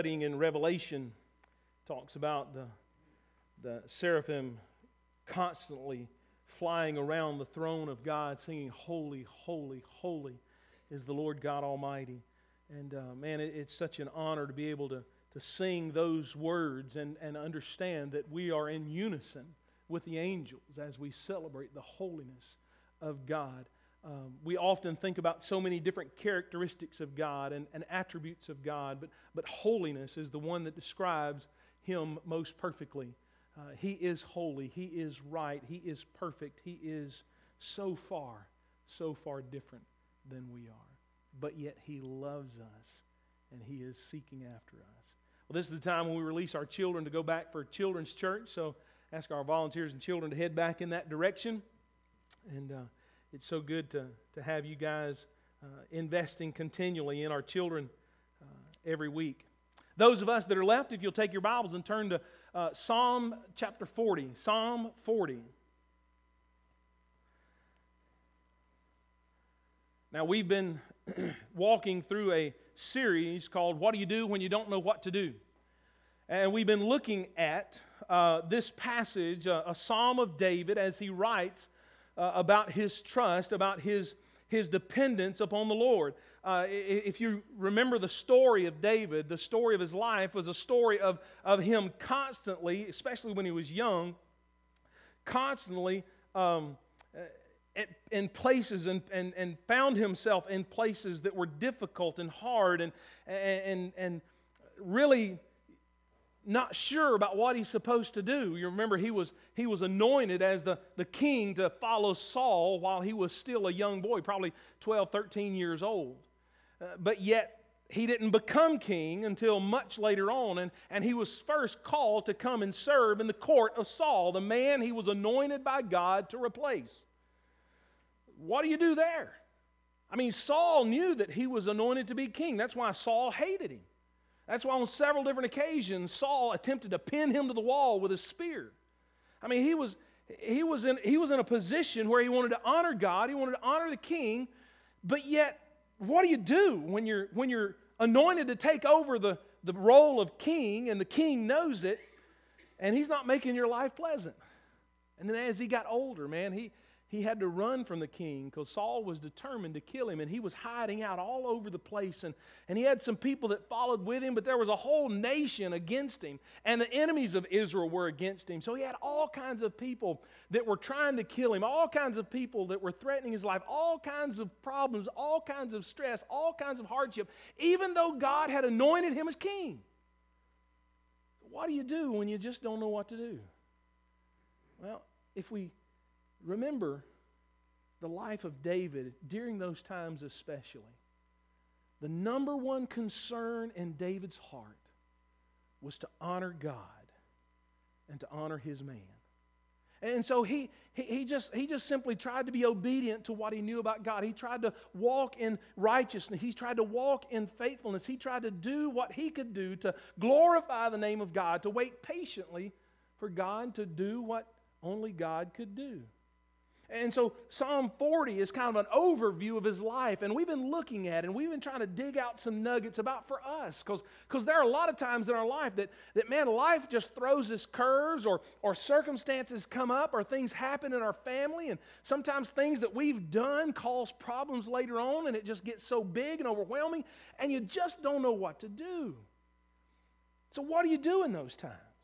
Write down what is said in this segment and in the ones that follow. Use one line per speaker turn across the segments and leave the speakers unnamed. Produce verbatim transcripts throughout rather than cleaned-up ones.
Studying in Revelation talks about the, the seraphim constantly flying around the throne of God singing, "Holy, holy, holy is the Lord God Almighty." And uh, man, it, it's such an honor to be able to, to sing those words and, and understand that we are in unison with the angels as we celebrate the holiness of God. Um, we often think about so many different characteristics of God and, and attributes of God, but, but holiness is the one that describes Him most perfectly. Uh, he is holy, He is right, He is perfect, He is so far, so far different than we are. But yet He loves us and He is seeking after us. Well, this is the time when we release our children to go back for children's church, so ask our volunteers and children to head back in that direction. And uh, it's so good to, to have you guys uh, investing continually in our children uh, every week. Those of us that are left, if you'll take your Bibles and turn to uh, Psalm chapter forty. Psalm forty. Now, we've been walking through a series called "What Do You Do When You Don't Know What to Do?" And we've been looking at uh, this passage, uh, a Psalm of David, as he writes uh, about his trust, about his, his dependence upon the Lord. Uh, if you remember the story of David, the story of his life was a story of, of him constantly, especially when he was young, constantly um, in places and, and, and found himself in places that were difficult and hard and, and, and really not sure about what he's supposed to do. You remember he was he was anointed as the, the king to follow Saul while he was still a young boy, probably twelve, thirteen years old. Uh, but yet he didn't become king until much later on, and, and he was first called to come and serve in the court of Saul, the man he was anointed by God to replace. What do you do there? I mean, Saul knew that he was anointed to be king. That's why Saul hated him. That's why on several different occasions Saul attempted to pin him to the wall with a spear. I mean, he was he was in he was in a position where he wanted to honor God, he wanted to honor the king, but yet what do you do when you're when you're anointed to take over the, the role of king and the king knows it and he's not making your life pleasant? And then as he got older, man, he He had to run from the king because Saul was determined to kill him, and he was hiding out all over the place. And, and he had some people that followed with him, but there was a whole nation against him, and the enemies of Israel were against him. So he had all kinds of people that were trying to kill him, all kinds of people that were threatening his life, all kinds of problems, all kinds of stress, all kinds of hardship, even though God had anointed him as king. What do you do when you just don't know what to do? Well, if we remember the life of David during those times especially, the number one concern in David's heart was to honor God and to honor his man. And so he, he, he, just, he just simply tried to be obedient to what he knew about God. He tried to walk in righteousness. He tried to walk in faithfulness. He tried to do what he could do to glorify the name of God, to wait patiently for God to do what only God could do. And so Psalm forty is kind of an overview of his life, and we've been looking at it, and we've been trying to dig out some nuggets about for us, because because there are a lot of times in our life that, that man, life just throws us curves, or, or circumstances come up, or things happen in our family, and sometimes things that we've done cause problems later on, and it just gets so big and overwhelming, and you just don't know what to do. So what do you do in those times?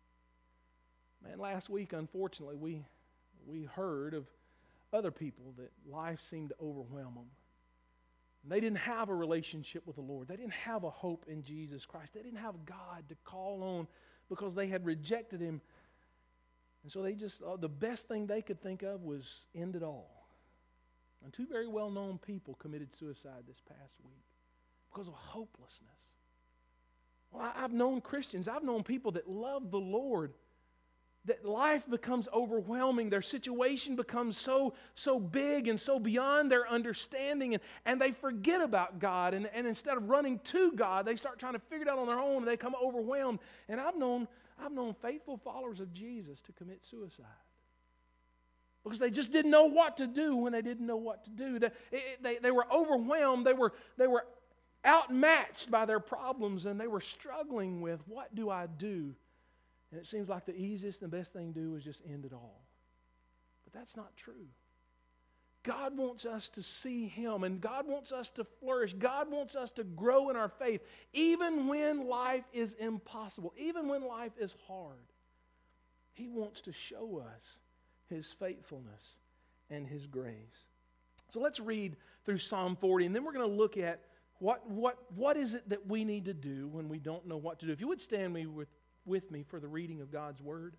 Man, last week, unfortunately, we... we heard of other people that life seemed to overwhelm them. They didn't have a relationship with the Lord. They didn't have a hope in Jesus Christ. They didn't have God to call on because they had rejected Him. And so they just, uh, the best thing they could think of was end it all. And two very well-known people committed suicide this past week because of hopelessness. Well, I, I've known Christians, I've known people that love the Lord, that life becomes overwhelming, their situation becomes so so big and so beyond their understanding, and, and they forget about God, and, and instead of running to God, they start trying to figure it out on their own, and they become overwhelmed. And I've known I've known faithful followers of Jesus to commit suicide because they just didn't know what to do when they didn't know what to do. They, they, they were overwhelmed, they were, they were outmatched by their problems, and they were struggling with, what do I do? And it seems like the easiest and best thing to do is just end it all. But that's not true. God wants us to see Him, and God wants us to flourish. God wants us to grow in our faith, even when life is impossible, even when life is hard. He wants to show us His faithfulness and His grace. So let's read through Psalm forty, and then we're going to look at what, what, what is it that we need to do when we don't know what to do. If you would stand me with, with me for the reading of God's Word.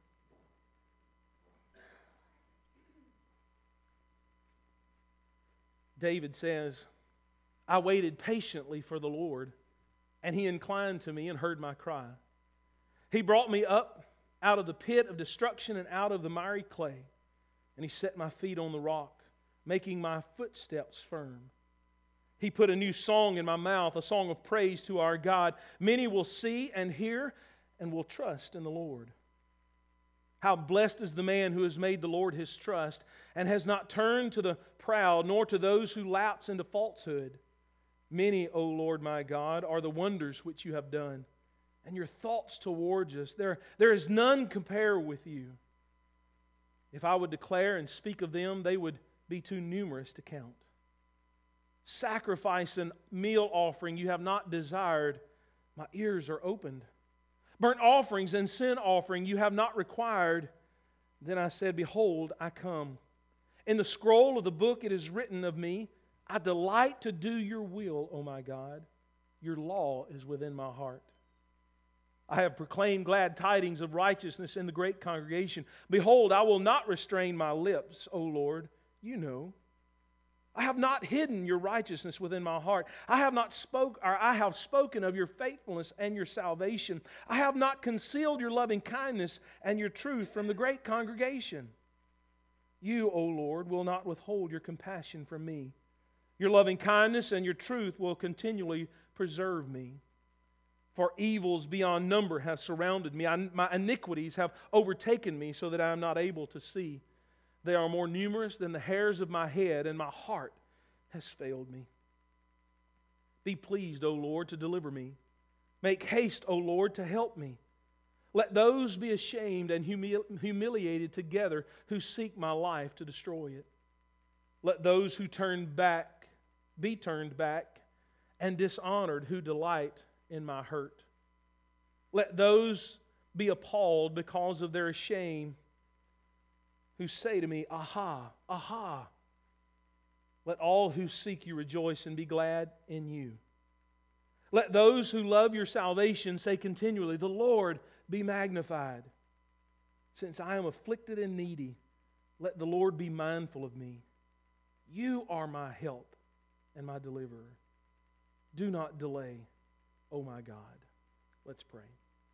David says, I waited patiently for the Lord, and He inclined to me and heard my cry. He brought me up out of the pit of destruction and out of the miry clay, and He set my feet on the rock, making my footsteps firm. He put a new song in my mouth, a song of praise to our God. Many will see and hear and will trust in the Lord. How blessed is the man who has made the Lord his trust and has not turned to the proud, nor to those who lapse into falsehood. Many, O Lord my God, are the wonders which you have done, and your thoughts towards us. There, there is none compare with you. If I would declare and speak of them, they would be too numerous to count. Sacrifice and meal offering you have not desired. My ears are opened. Burnt offerings and sin offering you have not required. Then I said, behold, I come. In the scroll of the book it is written of me, I delight to do your will, O my God. Your law is within my heart. I have proclaimed glad tidings of righteousness in the great congregation. Behold, I will not restrain my lips, O Lord. You know. I have not hidden your righteousness within my heart. I have not spoke, or I have spoken of your faithfulness and your salvation. I have not concealed your loving kindness and your truth from the great congregation. You, O Lord, will not withhold your compassion from me. Your loving kindness and your truth will continually preserve me. For evils beyond number have surrounded me. I, my iniquities have overtaken me so that I am not able to see. They are more numerous than the hairs of my head, and my heart has failed me. Be pleased, O Lord, to deliver me. Make haste, O Lord, to help me. Let those be ashamed and humili- humiliated together who seek my life to destroy it. Let those who turn back be turned back, and dishonored who delight in my hurt. Let those be appalled because of their shame, who say to me, aha, aha. Let all who seek you rejoice and be glad in you. Let those who love your salvation say continually, the Lord be magnified. Since I am afflicted and needy, let the Lord be mindful of me. You are my help and my deliverer. Do not delay, O my God. Let's pray.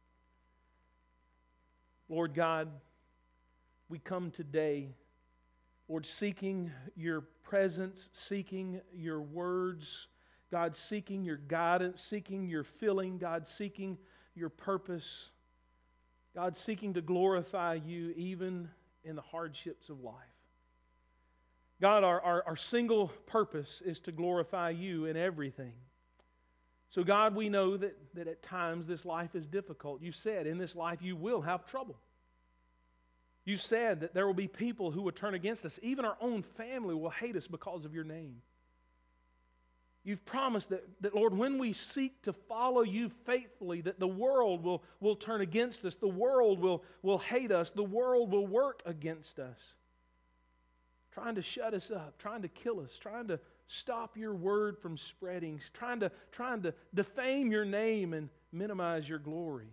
Lord God, we come today, Lord, seeking your presence, seeking your words, God, seeking your guidance, seeking your filling, God, seeking your purpose, God, seeking to glorify you even in the hardships of life. God, our, our, our single purpose is to glorify you in everything. So God, we know that, that at times this life is difficult. You said in this life you will have trouble. You said that there will be people who will turn against us. Even our own family will hate us because of your name. You've promised that, that, Lord, when we seek to follow you faithfully, that the world will, will turn against us. The world will, will hate us. The world will work against us, trying to shut us up, trying to kill us, trying to stop your word from spreading, trying to, trying to defame your name and minimize your glory.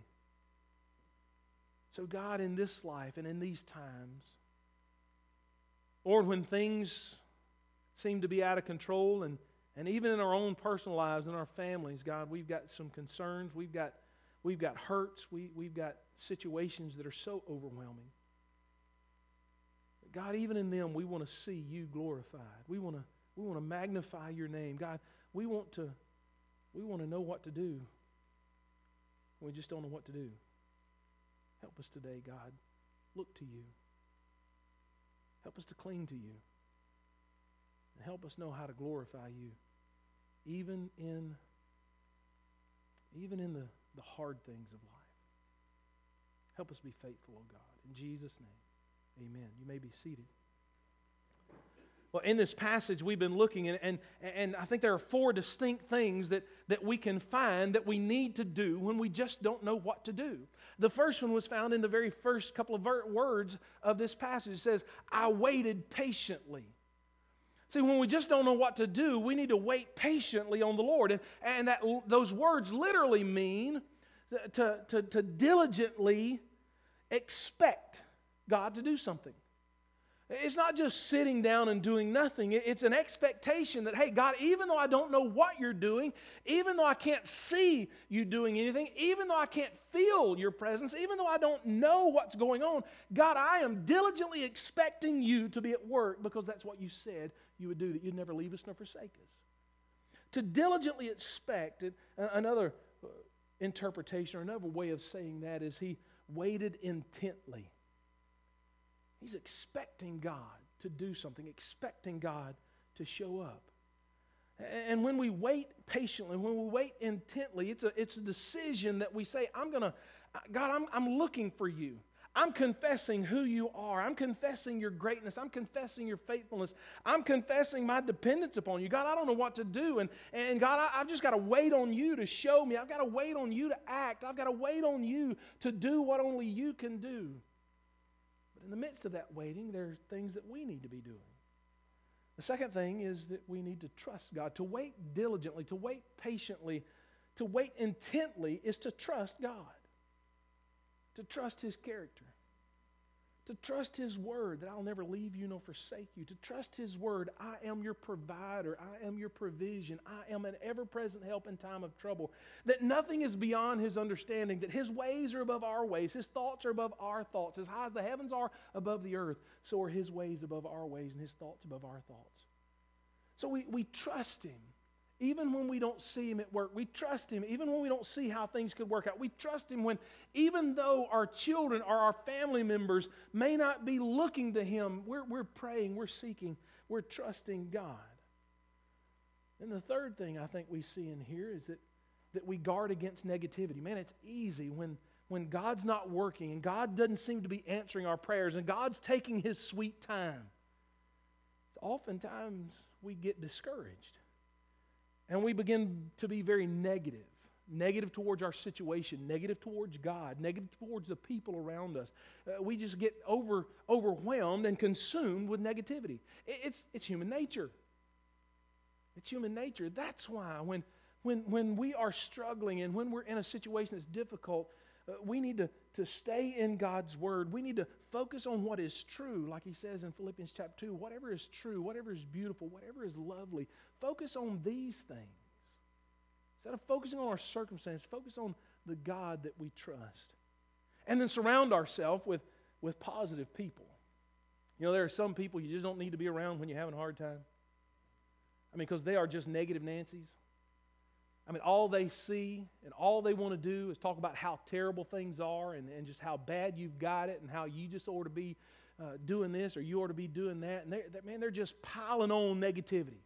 So God, in this life and in these times, Lord, when things seem to be out of control, and, and even in our own personal lives and our families, God, we've got some concerns, we've got, we've got hurts, we, we've got situations that are so overwhelming. But God, even in them, we want to see you glorified. We want to we want to magnify your name. God, we want to we want to know what to do. We just don't know what to do. Help us today, God. Look to you. Help us to cling to you. And help us know how to glorify you, even in even in the, the hard things of life. Help us be faithful, oh God. In Jesus' name, amen. You may be seated. Well, in this passage we've been looking at, and, and I think there are four distinct things that, that we can find that we need to do when we just don't know what to do. The first one was found in the very first couple of ver- words of this passage. It says, I waited patiently. See, when we just don't know what to do, we need to wait patiently on the Lord. And, and that, those words literally mean to, to, to diligently expect God to do something. It's not just sitting down and doing nothing. It's an expectation that, hey, God, even though I don't know what you're doing, even though I can't see you doing anything, even though I can't feel your presence, even though I don't know what's going on, God, I am diligently expecting you to be at work because that's what you said you would do, that you'd never leave us nor forsake us. To diligently expect, another interpretation or another way of saying that is he waited intently. He's expecting God to do something, expecting God to show up. And when we wait patiently, when we wait intently, it's a, it's a decision that we say, I'm going to, God, I'm, I'm looking for you. I'm confessing who you are. I'm confessing your greatness. I'm confessing your faithfulness. I'm confessing my dependence upon you. God, I don't know what to do. And, and God, I, I've just got to wait on you to show me. I've got to wait on you to act. I've got to wait on you to do what only you can do. But in the midst of that waiting, there are things that we need to be doing. The second thing is that we need to trust God. To wait diligently, to wait patiently, to wait intently is to trust God. To trust His character. To trust His word that I'll never leave you nor forsake you. To trust His word, I am your provider. I am your provision. I am an ever-present help in time of trouble. That nothing is beyond His understanding. That His ways are above our ways. His thoughts are above our thoughts. As high as the heavens are above the earth, so are His ways above our ways and His thoughts above our thoughts. So we, we trust Him. Even when we don't see Him at work, we trust Him. Even when we don't see how things could work out, we trust Him when, even though our children or our family members may not be looking to Him, we're, we're praying, we're seeking, we're trusting God. And the third thing I think we see in here is that, that we guard against negativity. Man, it's easy when, when God's not working and God doesn't seem to be answering our prayers and God's taking His sweet time. Oftentimes we get discouraged. And we begin to be very negative. Negative towards our situation, negative towards God, negative towards the people around us. Uh, we just get over, overwhelmed and consumed with negativity. It, it's, it's human nature. It's human nature. That's why when, when, when we are struggling and when we're in a situation that's difficult, uh, we need to, to stay in God's Word. We need to focus on what is true, like He says in Philippians chapter two. Whatever is true, whatever is beautiful, whatever is lovely, focus on these things. Instead of focusing on our circumstances, focus on the God that we trust. And then surround ourselves with, with positive people. You know, there are some people you just don't need to be around when you're having a hard time. I mean, because they are just negative Nancy's. I mean, all they see and all they want to do is talk about how terrible things are and, and just how bad you've got it and how you just ought to be uh, doing this or you ought to be doing that. And they're, they're, man, they're just piling on negativity.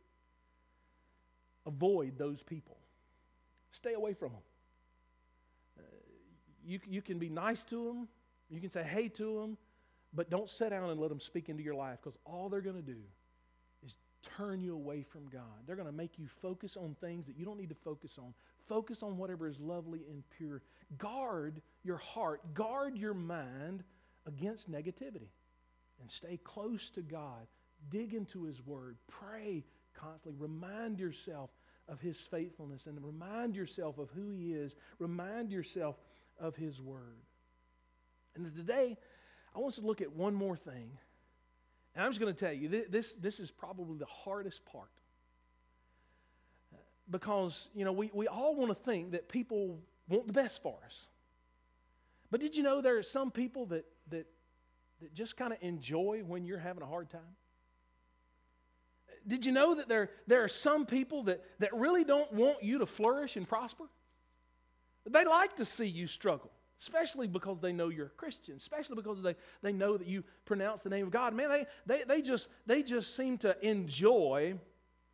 Avoid those people. Stay away from them. Uh, you, you can be nice to them. You can say hey to them. But don't sit down and let them speak into your life because all they're going to do is turn you away from God. They're going to make you focus on things that you don't need to focus on. Focus on whatever is lovely and pure. Guard your heart. Guard your mind against negativity. And stay close to God. Dig into His Word. Pray constantly. Remind yourself of His faithfulness and remind yourself of who He is. Remind yourself of His Word. And today, I want us to look at one more thing. And I'm just going to tell you, this, this is probably the hardest part. Because, you know, we, we all want to think that people want the best for us. But did you know there are some people that, that, that just kind of enjoy when you're having a hard time? Did you know that there, there are some people that, that really don't want you to flourish and prosper? They like to see you struggle. Especially because they know you're a Christian. Especially because they, they know that you pronounce the name of God. Man, they, they, they, just, they just seem to enjoy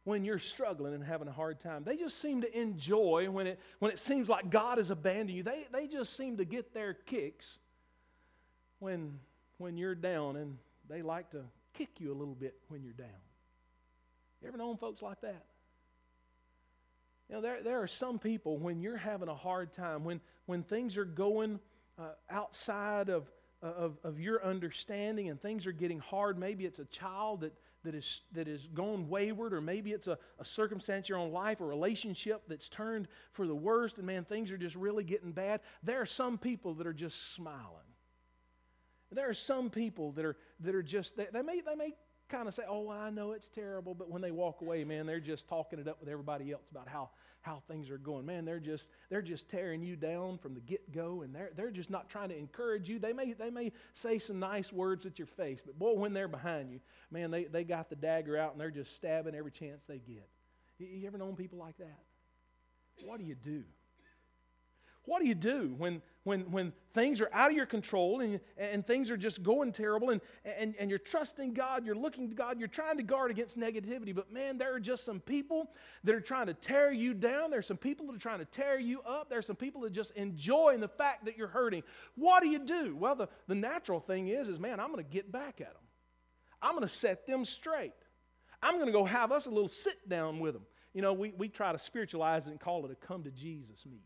when you're struggling and having a hard time. They just seem to enjoy when it when it seems like God has abandoned you. They they just seem to get their kicks when when you're down, and they like to kick you a little bit when you're down. You ever known folks like that? You know, there there are some people when you're having a hard time, when when things are going uh, outside of, of of your understanding and things are getting hard. Maybe it's a child that that is that is gone wayward, or maybe it's a, a circumstance in your own life, a relationship that's turned for the worst, and man, things are just really getting bad. There are some people that are just smiling. There are some people that are that are just they, they may they may kind of say, "Oh, well, I know it's terrible," but when they walk away, man, they're just talking it up with everybody else about how how things are going. Man, they're just they're just tearing you down from the get-go, and they're they're just not trying to encourage you. They may they may say some nice words at your face, but boy, when they're behind you, man, they, they got the dagger out and they're just stabbing every chance they get. You, you ever known people like that? What do you do? What do you do when when when things are out of your control and and things are just going terrible, and, and, and you're trusting God, you're looking to God, you're trying to guard against negativity, but man, there are just some people that are trying to tear you down. There's some people that are trying to tear you up. There's some people that just enjoy the fact that you're hurting. What do you do? Well, the, the natural thing is, is man, I'm going to get back at them. I'm going to set them straight. I'm going to go have us a little sit down with them. You know, we, we try to spiritualize it and call it a come to Jesus meeting.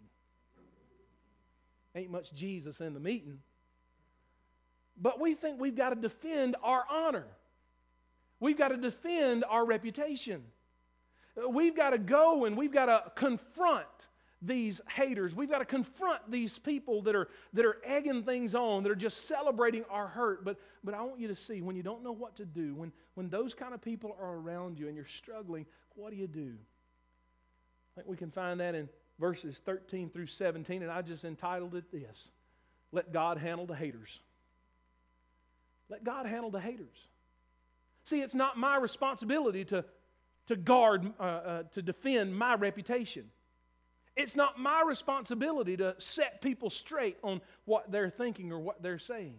Ain't much Jesus in the meeting. But we think we've got to defend our honor. We've got to defend our reputation. We've got to go and we've got to confront these haters. We've got to confront these people that are that are egging things on, that are just celebrating our hurt. But but I want you to see, when you don't know what to do, when, when those kind of people are around you and you're struggling, what do you do? I think we can find that in verses thirteen through seventeen, and I just entitled it this: Let God handle the haters. Let God handle the haters. See, it's not my responsibility to, to guard, uh, uh, to defend my reputation. It's not my responsibility to set people straight on what they're thinking or what they're saying.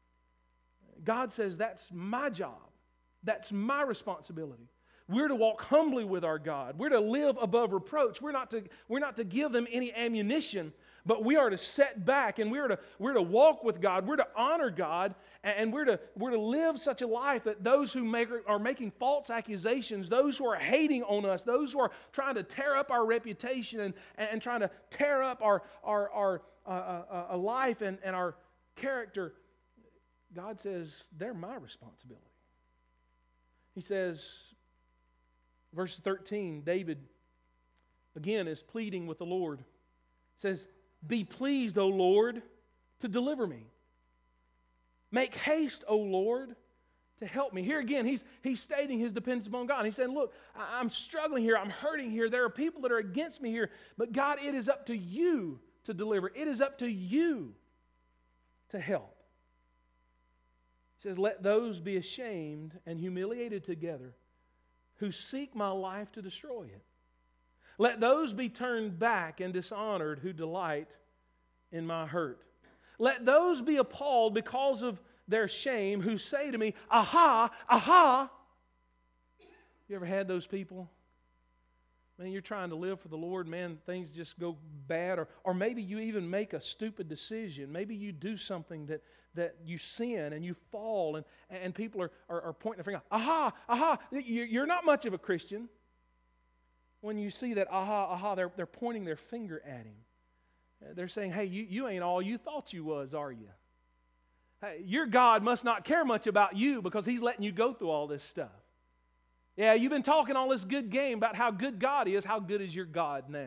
God says that's my job. That's my responsibility. We're to walk humbly with our God. We're to live above reproach. We're not to, we're not to give them any ammunition, but we are to set back, and we're to, we're to walk with God. We're to honor God, and we're to, we're to live such a life that those who make, are making false accusations, those who are hating on us, those who are trying to tear up our reputation and, and trying to tear up our, our, our uh, uh, uh, life and, and our character, God says they're my responsibility. He says, verse thirteen, David, again, is pleading with the Lord. It says, "Be pleased, O Lord, to deliver me. Make haste, O Lord, to help me." Here again, he's, he's stating his dependence upon God. He's saying, look, I, I'm struggling here. I'm hurting here. There are people that are against me here. But God, it is up to you to deliver. It is up to you to help. He says, "Let those be ashamed and humiliated together who seek my life to destroy it. Let those be turned back and dishonored who delight in my hurt. Let those be appalled because of their shame who say to me, aha, aha." You ever had those people? Man, you're trying to live for the Lord, man, things just go bad. Or, or maybe you even make a stupid decision. Maybe you do something that, that you sin and you fall, and, and people are, are, are pointing their finger. Aha, aha, you're not much of a Christian. When you see that aha, aha, they're, they're pointing their finger at him. They're saying, hey, you, you ain't all you thought you was, are you? Hey, your God must not care much about you because He's letting you go through all this stuff. Yeah, you've been talking all this good game about how good God is. How good is your God now?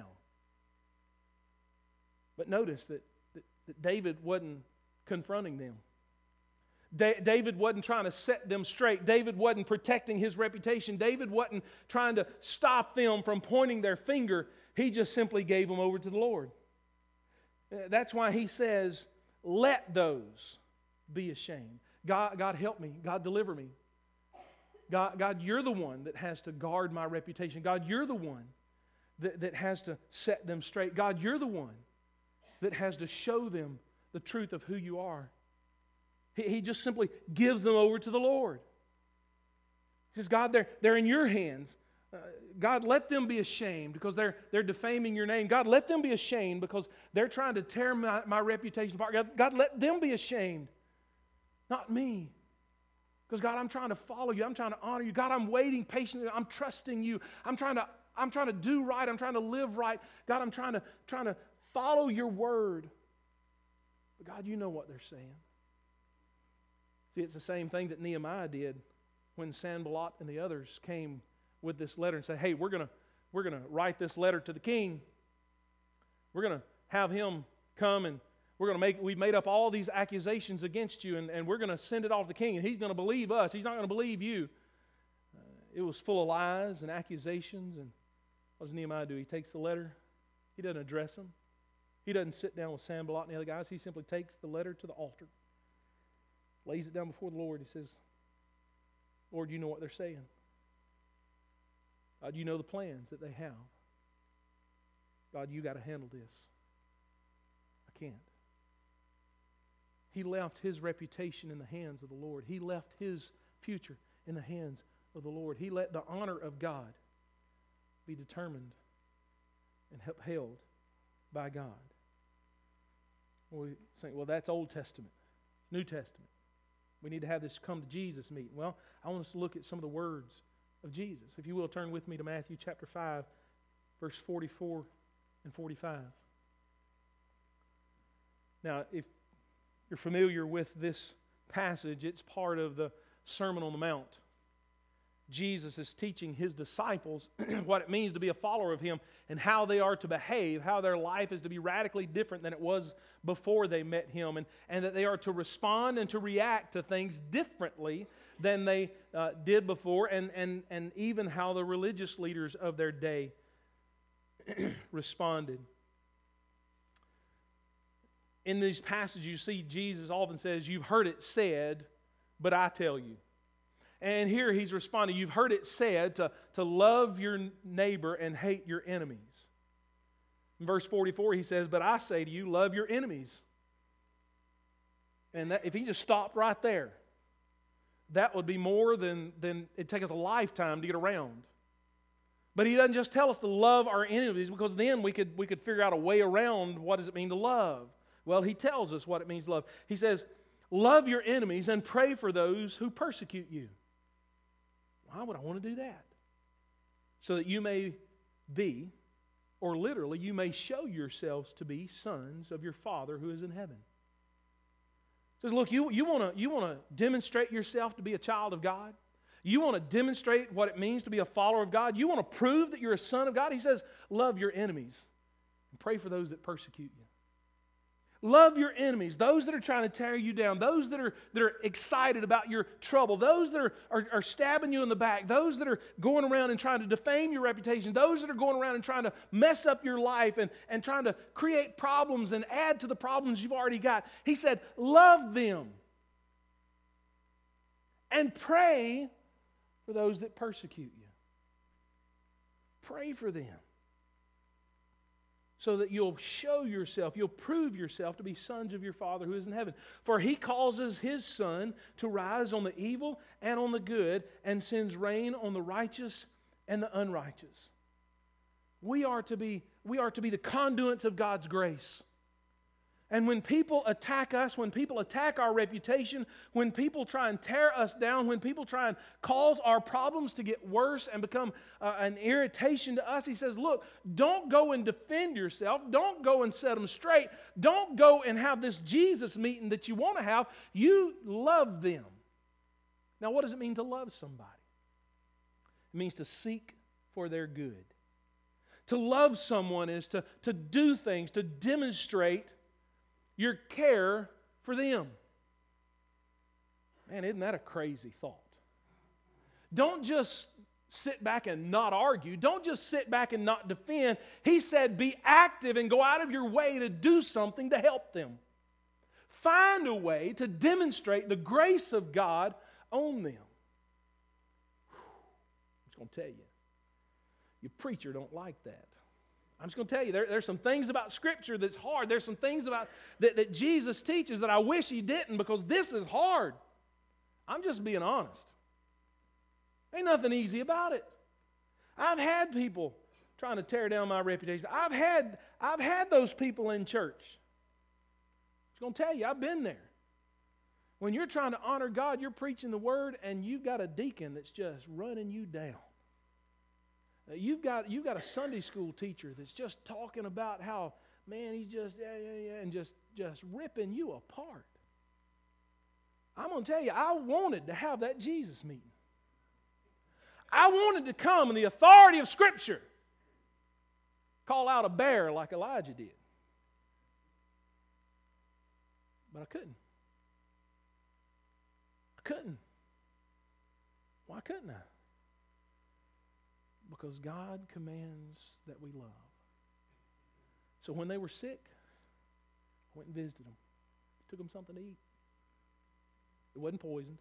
But notice that, that, that David wasn't confronting them. Da- David wasn't trying to set them straight. David wasn't protecting his reputation. David wasn't trying to stop them from pointing their finger. He just simply gave them over to the Lord. That's why he says, let those be ashamed. God, God help me. God deliver me. God, God, you're the one that has to guard my reputation. God, you're the one that, that has to set them straight. God, you're the one that has to show them the truth of who you are. He, he just simply gives them over to the Lord. He says, God, they're, they're in your hands. Uh, God, let them be ashamed because they're, they're defaming your name. God, let them be ashamed because they're trying to tear my, my reputation apart. God, God, let them be ashamed, not me. Because God, I'm trying to follow you. I'm trying to honor you. God, I'm waiting patiently. I'm trusting you. I'm trying to, I'm trying to do right. I'm trying to live right. God, I'm trying to, trying to follow your word. But God, you know what they're saying. See, it's the same thing that Nehemiah did when Sanballat and the others came with this letter and said, hey, we're gonna we're gonna write this letter to the king. We're gonna have him come and we're gonna make we've made up all these accusations against you, and, and we're gonna send it off to the king, and he's gonna believe us. He's not gonna believe you. Uh, it was full of lies and accusations. And what does Nehemiah do? He takes the letter. He doesn't address them. He doesn't sit down with Sanballat and the other guys. He simply takes the letter to the altar, lays it down before the Lord. He says, Lord, you know what they're saying. God, you know the plans that they have. God, you got to handle this. I can't. He left his reputation in the hands of the Lord. He left his future in the hands of the Lord. He let the honor of God be determined and upheld by God. Well, we think, well, that's Old Testament. It's New Testament. We need to have this come to Jesus meeting. Well, I want us to look at some of the words of Jesus. If you will, turn with me to Matthew chapter five, verse forty-four and forty-five. Now, if you're familiar with this passage, it's part of the Sermon on the Mount. Jesus is teaching his disciples what it means to be a follower of him and how they are to behave, how their life is to be radically different than it was before they met him, and, and that they are to respond and to react to things differently than they uh, did before, and, and, and even how the religious leaders of their day responded. In these passages, you see Jesus often says, you've heard it said, but I tell you. And here he's responding, you've heard it said to, to love your neighbor and hate your enemies. In verse forty-four, he says, but I say to you, love your enemies. And that, if he just stopped right there, that would be more than, than it'd take us a lifetime to get around. But he doesn't just tell us to love our enemies, because then we could, we could figure out a way around what does it mean to love. Well, he tells us what it means to love. He says, love your enemies and pray for those who persecute you. Why would I want to do that? So that you may be, or literally, you may show yourselves to be sons of your Father who is in heaven. He says, look, you, you want to you want to demonstrate yourself to be a child of God? You want to demonstrate what it means to be a follower of God? You want to prove that you're a son of God? He says, love your enemies and pray for those that persecute you. Love your enemies, those that are trying to tear you down, those that are, that are excited about your trouble, those that are, are, are stabbing you in the back, those that are going around and trying to defame your reputation, those that are going around and trying to mess up your life and, and trying to create problems and add to the problems you've already got. He said, love them and pray for those that persecute you. Pray for them, so that you'll show yourself, you'll prove yourself to be sons of your Father who is in heaven. For he causes his sun to rise on the evil and on the good, and sends rain on the righteous and the unrighteous. We are to be, we are to be the conduits of God's grace. And when people attack us, when people attack our reputation, when people try and tear us down, when people try and cause our problems to get worse and become uh, an irritation to us, he says, look, don't go and defend yourself. Don't go and set them straight. Don't go and have this Jesus meeting that you want to have. You love them. Now, what does it mean to love somebody? It means to seek for their good. To love someone is to, to do things, to demonstrate your care for them. Man, isn't that a crazy thought? Don't just sit back and not argue. Don't just sit back and not defend. He said be active and go out of your way to do something to help them. Find a way to demonstrate the grace of God on them. I'm just going to tell you, your preacher don't like that. I'm just going to tell you, there, there's some things about Scripture that's hard. There's some things about that, that Jesus teaches that I wish he didn't, because this is hard. I'm just being honest. Ain't nothing easy about it. I've had people trying to tear down my reputation. I've had, I've had those people in church. I was going to tell you, I've been there. When you're trying to honor God, you're preaching the word, and you've got a deacon that's just running you down. You've got, you've got a Sunday school teacher that's just talking about how, man, he's just, yeah, yeah, yeah, and just, just ripping you apart. I'm going to tell you, I wanted to have that Jesus meeting. I wanted to come in the authority of Scripture, call out a bear like Elijah did. But I couldn't. I couldn't. Why couldn't I? Because God commands that we love. So when they were sick, I went and visited them. Took them something to eat. It wasn't poisoned.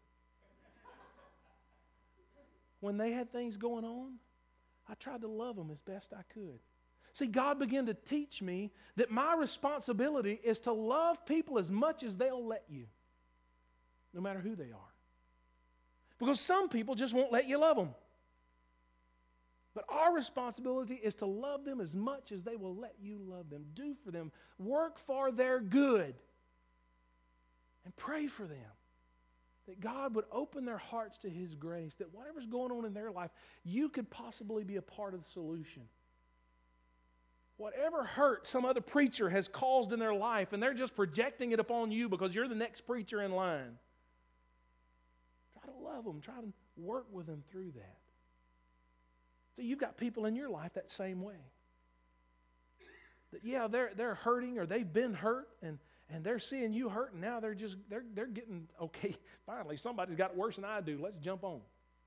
When they had things going on, I tried to love them as best I could. See, God began to teach me that my responsibility is to love people as much as they'll let you, no matter who they are. Because some people just won't let you love them. But our responsibility is to love them as much as they will let you love them. Do for them. Work for their good. And pray for them. That God would open their hearts to His grace. That whatever's going on in their life, you could possibly be a part of the solution. Whatever hurt some other preacher has caused in their life, and they're just projecting it upon you because you're the next preacher in line. Try to love them. Try to work with them through that. So you've got people in your life that same way. That yeah, they're they're hurting or they've been hurt and, and they're seeing you hurt and now they're just they're they're getting okay, finally somebody's got it worse than I do. Let's jump on.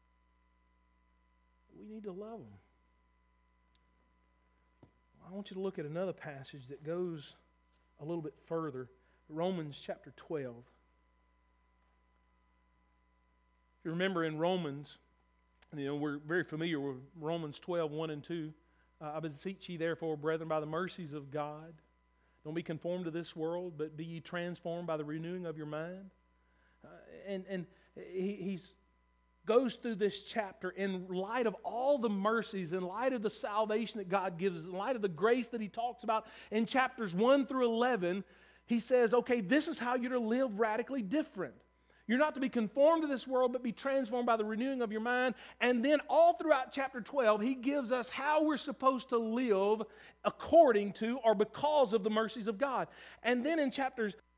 We need to love them. I want you to look at another passage that goes a little bit further. Romans chapter twelve. If you remember in Romans, you know, we're very familiar with Romans twelve, one and two. Uh, I beseech ye therefore, brethren, by the mercies of God, don't be conformed to this world, but be ye transformed by the renewing of your mind. Uh, and and he he's, goes through this chapter in light of all the mercies, in light of the salvation that God gives us, in light of the grace that he talks about in chapters one through eleven. He says, okay, this is how you're to live radically different. You're not to be conformed to this world, but be transformed by the renewing of your mind. And then all throughout chapter twelve, he gives us how we're supposed to live according to or because of the mercies of God. And then in chapters